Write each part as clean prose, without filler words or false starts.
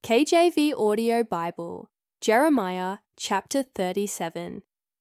KJV Audio Bible, Jeremiah chapter 37.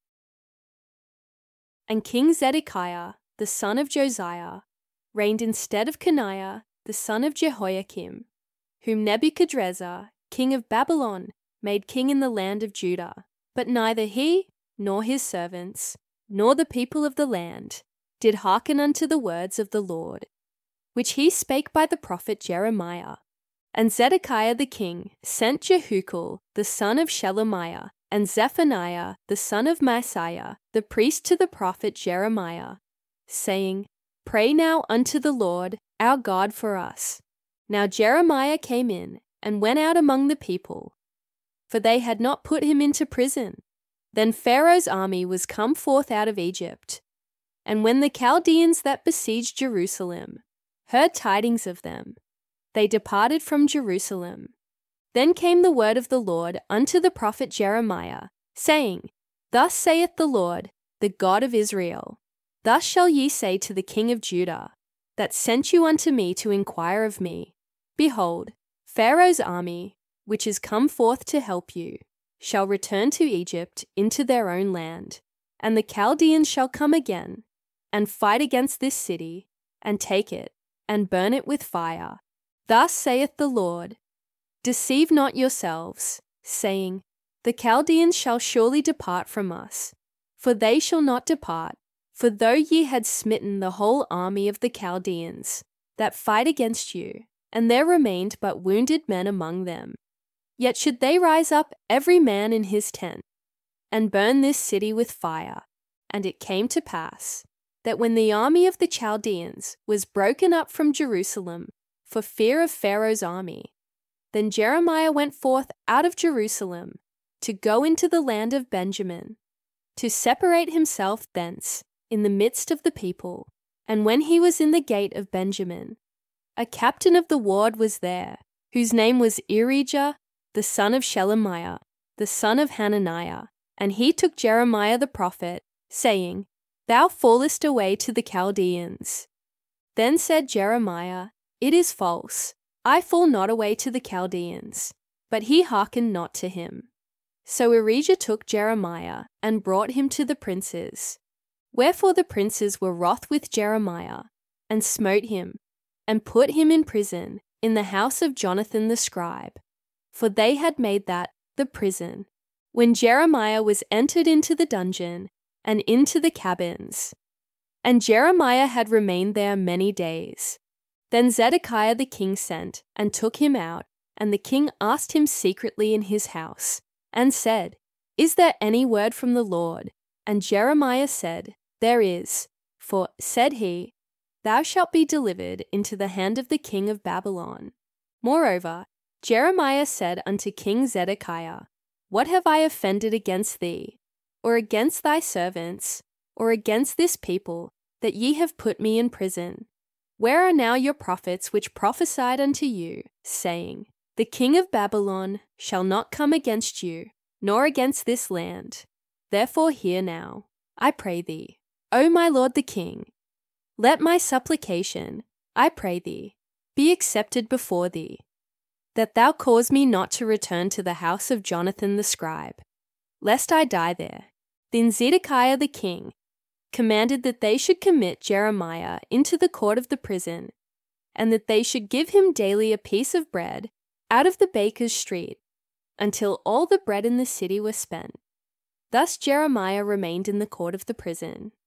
And King Zedekiah, the son of Josiah, reigned instead of Coniah, the son of Jehoiakim, whom Nebuchadrezzar, king of Babylon, made king in the land of Judah. But neither he, nor his servants, nor the people of the land, did hearken unto the words of the Lord, which he spake by the prophet Jeremiah. And Zedekiah the king sent Jehukal the son of Shelemiah, and Zephaniah the son of Maaseiah, the priest, to the prophet Jeremiah, saying, Pray now unto the Lord our God for us. Now Jeremiah came in, and went out among the people, for they had not put him into prison. Then Pharaoh's army was come forth out of Egypt. And when the Chaldeans that besieged Jerusalem heard tidings of them, they departed from Jerusalem. Then came the word of the Lord unto the prophet Jeremiah, saying, Thus saith the Lord, the God of Israel, Thus shall ye say to the king of Judah, that sent you unto me to inquire of me, Behold, Pharaoh's army, which is come forth to help you, shall return to Egypt into their own land, and the Chaldeans shall come again, and fight against this city, and take it, and burn it with fire. Thus saith the Lord, Deceive not yourselves, saying, The Chaldeans shall surely depart from us. For they shall not depart, for though ye had smitten the whole army of the Chaldeans that fight against you, and there remained but wounded men among them, yet should they rise up every man in his tent, and burn this city with fire. And it came to pass, that when the army of the Chaldeans was broken up from Jerusalem for fear of Pharaoh's army, then Jeremiah went forth out of Jerusalem to go into the land of Benjamin, to separate himself thence in the midst of the people. And when he was in the gate of Benjamin, a captain of the ward was there, whose name was Irijah, the son of Shelemiah, the son of Hananiah. And he took Jeremiah the prophet, saying, Thou fallest away to the Chaldeans. Then said Jeremiah, It is false, I fall not away to the Chaldeans. But he hearkened not to him. So Irijah took Jeremiah, and brought him to the princes. Wherefore the princes were wroth with Jeremiah, and smote him, and put him in prison in the house of Jonathan the scribe, for they had made that the prison, when Jeremiah was entered into the dungeon, and into the cabins. And Jeremiah had remained there many days. Then Zedekiah the king sent, and took him out, and the king asked him secretly in his house, and said, Is there any word from the Lord? And Jeremiah said, There is. For, said he, Thou shalt be delivered into the hand of the king of Babylon. Moreover, Jeremiah said unto King Zedekiah, What have I offended against thee, or against thy servants, or against this people, that ye have put me in prison? Where are now your prophets which prophesied unto you, saying, The king of Babylon shall not come against you, nor against this land? Therefore hear now, I pray thee, O my lord the king. Let my supplication, I pray thee, be accepted before thee, that thou cause me not to return to the house of Jonathan the scribe, lest I die there. Then Zedekiah the king commanded that they should commit Jeremiah into the court of the prison, and that they should give him daily a piece of bread out of the baker's street, until all the bread in the city was spent. Thus Jeremiah remained in the court of the prison.